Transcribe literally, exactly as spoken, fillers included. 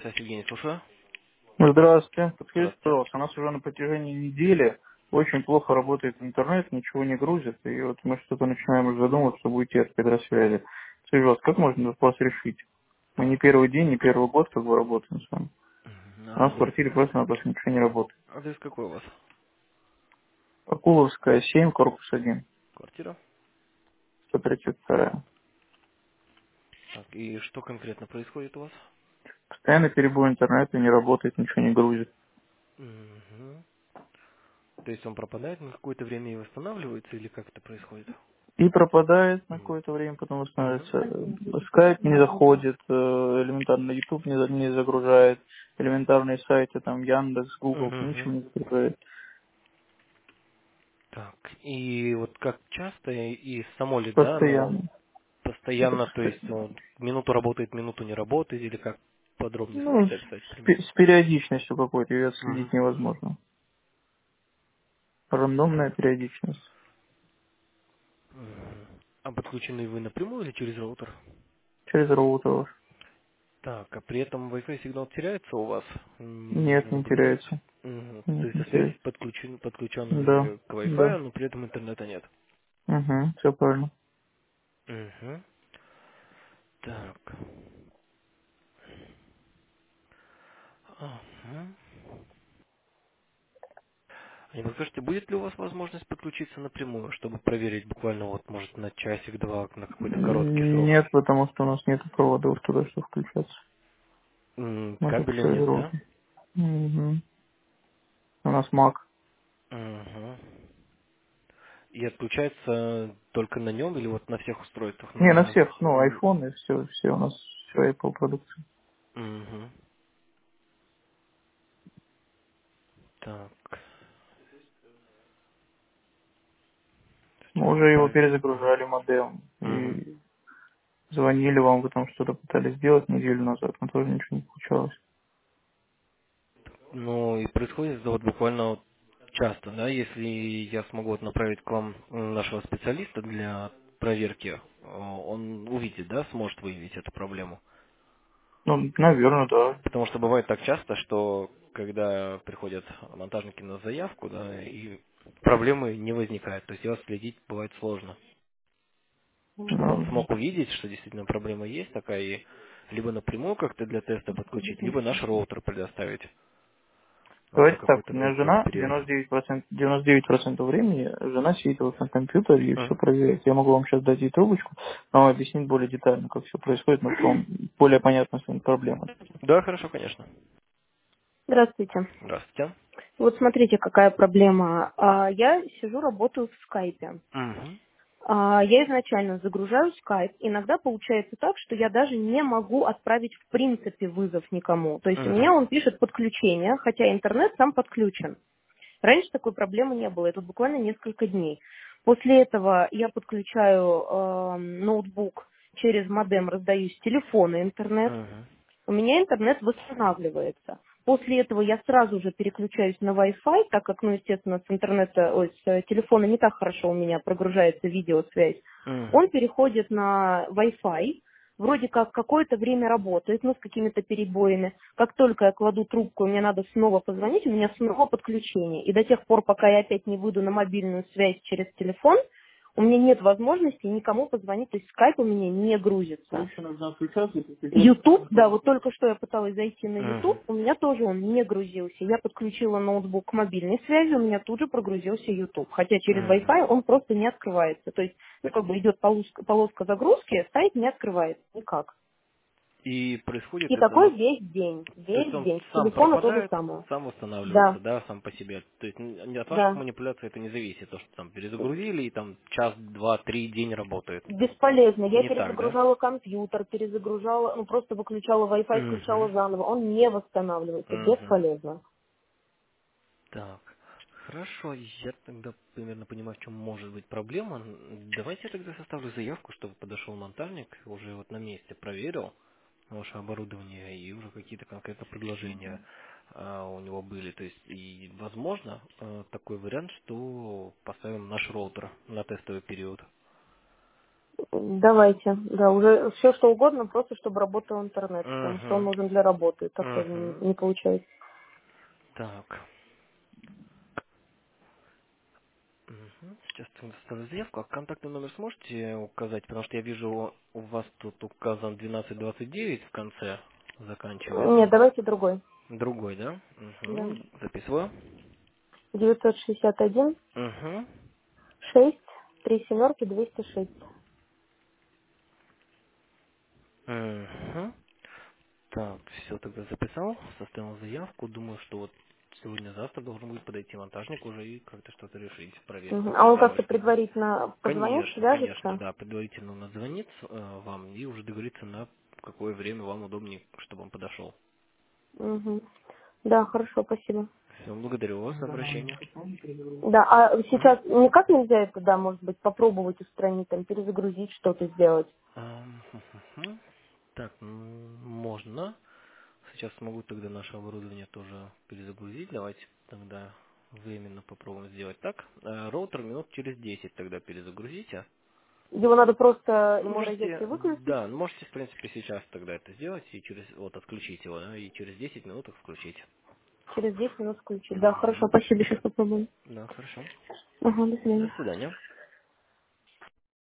связь, Евгений, слушаю. Здравствуйте. Подскажите, Здравствуйте. пожалуйста, у нас уже на протяжении недели очень плохо работает интернет, ничего не грузит, и вот мы что-то начинаем уже задумываться, чтобы уйти от гидросвязи. Скажите, вас, как можно этот вопрос решить? Мы не первый день, не первый год как бы работаем с вами. Мгм. У нас в Адрес. квартире просто-напросто ничего не работает. Адрес какой у вас? Акуловская, семь, корпус один, Квартира. сто тридцать два. Так, и что конкретно происходит у вас? Постоянно перебой интернета, не работает, ничего не грузит. Мгм. То есть он пропадает на какое-то время и восстанавливается, или как это происходит? И пропадает на Мгм. какое-то время, потом Мгм. восстанавливается. Скайп не заходит, э, элементарно YouTube не, за- не загружает, элементарные сайты, там Яндекс, Google, ничего Мгм. не загружает. Так, и вот как часто и само ли, да, ну, Постоянно. Это постоянно, то есть постоянно. он минуту работает, минуту не работает, или как подробнее Ну, сможете описать с, пе- примерно? с периодичностью какой-то ее Мгм. отследить невозможно. Рандомная периодичность. Мгм. А подключены вы напрямую или через роутер? Через роутер. Так, а при этом Wi-Fi сигнал теряется у вас? М, Нет, Не не наблюдаете? теряется. Мгм. То Нет, есть не связь теряется. подключен, Да, подключенная к да. Wi-Fi, но при этом интернета нет. Угу, все правильно. Угу. Так. Ага. А не подскажете, будет ли у вас возможность подключиться напрямую, чтобы проверить буквально вот, может, на часик-два, на какой-то короткий срок? Нет, потому что у нас нет проводов туда, чтобы включаться. М, Мы только Кабеля через нет, да? роутер. Угу. У нас Mac. Угу. И отключается только на нем или вот на всех устройствах? Не, на На... всех, ну, iPhone и все, все у нас, все Apple продукция. Угу. Так. Мы уже его Проверка. перезагружали, модем, Мгм. и звонили вам, вы там что-то пытались сделать неделю назад, но тоже ничего не получалось. Ну и происходит это вот буквально вот часто, да, если я смогу вот направить к вам м, нашего специалиста для проверки, э, он увидит, да, сможет выявить эту проблему. Ну, наверное, да. Потому что бывает так часто, что когда приходят монтажники на заявку, да, и проблемы не возникает, то есть его следить бывает сложно. Чтобы он Ну, смог увидеть, что действительно проблема есть такая, и либо напрямую как-то для теста подключить, либо наш роутер предоставить а, на давайте так, какой-то у меня короткий жена период. девяносто девять процентов, девяносто девять процентов времени жена сидит вот на компьютере и все Мгм. проверяет. Я могу вам сейчас дать ей трубочку, но вам объяснить более детально, как все происходит, но вам более понятно, что проблема. Да, хорошо, конечно. Здравствуйте. Здравствуйте. Вот смотрите, какая проблема. А, Я сижу, работаю в скайпе. Мгм. А, Я изначально загружаю скайп. Иногда получается так, что я даже не могу отправить в принципе вызов никому. То есть у меня Мгм. он пишет подключение, хотя интернет сам подключен. Раньше такой проблемы не было, это вот буквально несколько дней. После этого я подключаю э, ноутбук через модем, раздаю с телефона интернет. Мгм. У меня интернет восстанавливается. После этого я сразу же переключаюсь на Wi-Fi, так как, ну, естественно, с интернета, ой, с э, телефона не так хорошо у меня прогружается видеосвязь. Мгм. Он переходит на Wi-Fi, вроде как какое-то время работает, но с какими-то перебоями. Как только я кладу трубку, и мне надо снова позвонить, у меня снова подключение. И до тех пор, пока я опять не выйду на мобильную связь через телефон, у меня нет возможности никому позвонить, то есть скайп у меня не грузится. Еще нужно отключаться и подключаться. YouTube, да, вот только что я пыталась зайти на YouTube, Мгм. у меня тоже он не грузился. Я подключила ноутбук к мобильной связи, у меня тут же прогрузился YouTube. Хотя через Мгм. Wi-Fi он просто не открывается. То есть, ну, как бы идет полоска, полоска загрузки, сайт не открывается никак. И происходит И это, такой ну, весь день, то есть весь он день. С сам телефона то же пропадает, самое. сам восстанавливается, Да, да, сам по себе. То есть н- не от ваших да. манипуляций это не зависит, то, что там перезагрузили и там час, два, три день работает. Бесполезно. Я Не так, да? перезагружала компьютер, перезагружала, ну просто выключала Wi-Fi, включала Угу. заново. Он не восстанавливается. Угу. Бесполезно. Так, хорошо, я тогда примерно понимаю, в чем может быть проблема. Н- Давайте я тогда составлю заявку, чтобы подошел монтажник, уже вот на месте проверил ваше оборудование и уже какие-то конкретно предложения а, у него были. То есть, и возможно а, такой вариант, что поставим наш роутер на тестовый период. Давайте, да, уже все что угодно, просто чтобы работал интернет, потому что он Угу. нужен для работы, так тоже не, Угу. не получается. Так. Мгм. Сейчас тогда составлю заявку. А контактный номер сможете указать? Потому что я вижу, у вас тут указан двенадцать двадцать девять в конце Нет, заканчивается. давайте другой. Другой, да? Да. Угу. Записываю. девятьсот шестьдесят один Угу. шесть три семерки двести шесть. Угу. Так, все тогда записал, составил заявку. Думаю, что вот сегодня-завтра должен будет подойти монтажник уже и как-то что-то решить, проверить, Мгм. А он проблему как-то распознать. предварительно позвонит, Конечно, конечно, свяжется? да. Предварительно он отзвонит э, вам и уже договорится, на какое время вам удобнее, чтобы он подошел. Мгм. Да, хорошо, спасибо. Все, благодарю вас за обращение. Да, а Мгм. сейчас никак нельзя это, да, может быть, попробовать устранить, там, перезагрузить, что-то сделать Ам, хм, хм, хм. Так, м, можно. Сейчас смогу тогда наше оборудование тоже перезагрузить. Давайте тогда временно попробуем сделать так. Э, Роутер минут через десять тогда перезагрузите. Его надо просто Ну, из розетки можете, выключить, да, можете, в принципе, сейчас тогда это сделать и через, вот, отключить его, да, и через десять минут их включить. через десять минут включить. Да, хорошо, Угу. спасибо, сейчас попробуем. Да, хорошо. Ага, до До свидания. свидания.